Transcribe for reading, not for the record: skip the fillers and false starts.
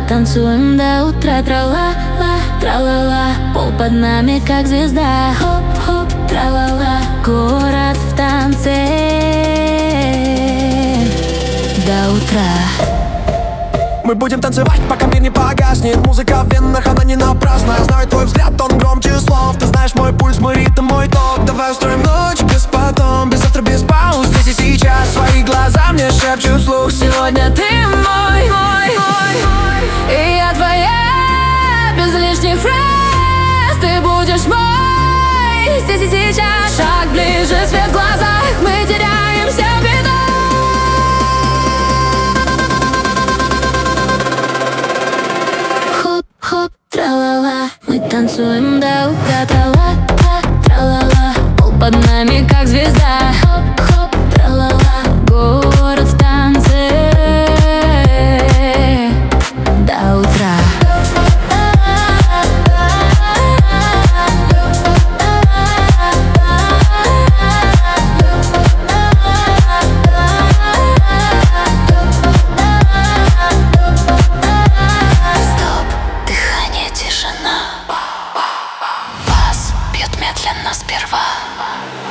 танцуем до утра, тра-ла-ла, тра-ла-ла. Пол под нами, как звезда, хоп-хоп, тра-ла-ла. Город в танце до утра. Мы будем танцевать, пока мир не погаснет. Музыка в венах, она не напрасна. Я знаю твой взгляд, он громче слов. Ты знаешь мой пульс, мой ритм, мой ток. Давай устроим ночь без потом, без завтра, без пауз. Здесь и сейчас свои глаза мне шепчут вслух. Сегодня ты мой, и я твоя, без лишних фраз. Ты будешь мой, здесь и сейчас. Шаг ближе, свет в глазах, мы теряемся в виду. Хоп, тра-ла-ла, мы танцуем до утра, тра-ла-ла, тра-ла-ла. Пол под нами, как звезда, хоп-хоп, тра-ла-ла. Город в танце до утра. Бас бьет медленно сперва.